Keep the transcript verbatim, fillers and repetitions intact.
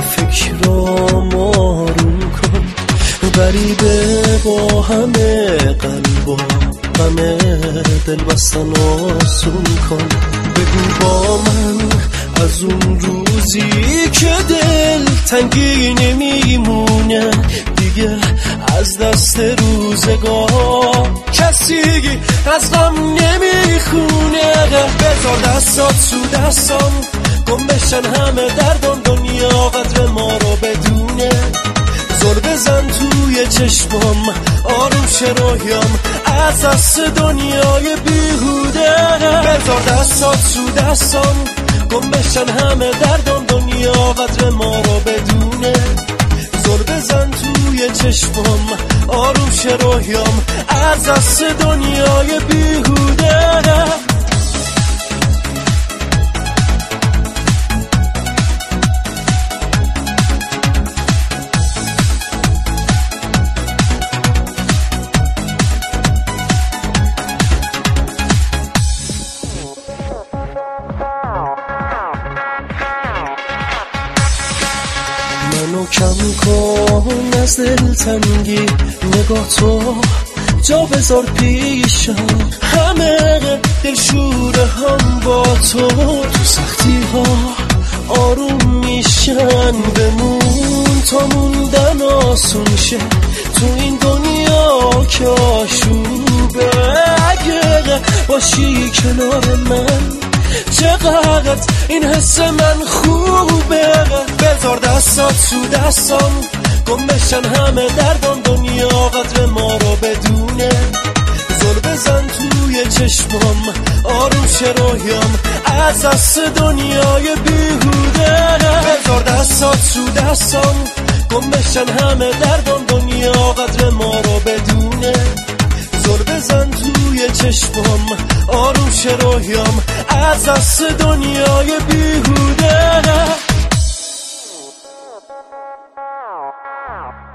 فکرام آروم کن، غریبه با همه قلبا همه دل بستن آسون کن. بگو با من از اون روزی که دل تنگی نمیمونه دیگه از دست روزگار، کسی از غم نمیخونه. بذار دستات تو دستام گم بشن همه دردان، دنیا قدر ما رو بدونه. زل بزن توی چشمام آروم شه روحیام از دست دنیای بیهوده. بذار دستات تو دستام گم بشن همه دردان، دنیا قدر ما رو بدونه. زل بزن توی چشمام آروم شه روحیام از دست دنیای بیهوده. منو کم کن از دلتنگی، نگاه تو جا بذار پیشم، همه دلشوره هم با تو تو سختی ها آروم میشن. بمون تا موندن آسون شه تو این دنیا که آشوبه. اگه باشی کنار من چقدر این حس من خوبه. بذار دستات تو دستام گم بشن همه دردان، دنیا قدر ما رو بدونه. زل بزن توی چشمام آروم شه روحیام از دست دنیای بیهوده. بذار دستات تو دستام گم بشن همه دردان، دنیا قدر ما رو بدونه. زل بزن توی چشمام آروم شه روحیام از دست دنیای بیهوده.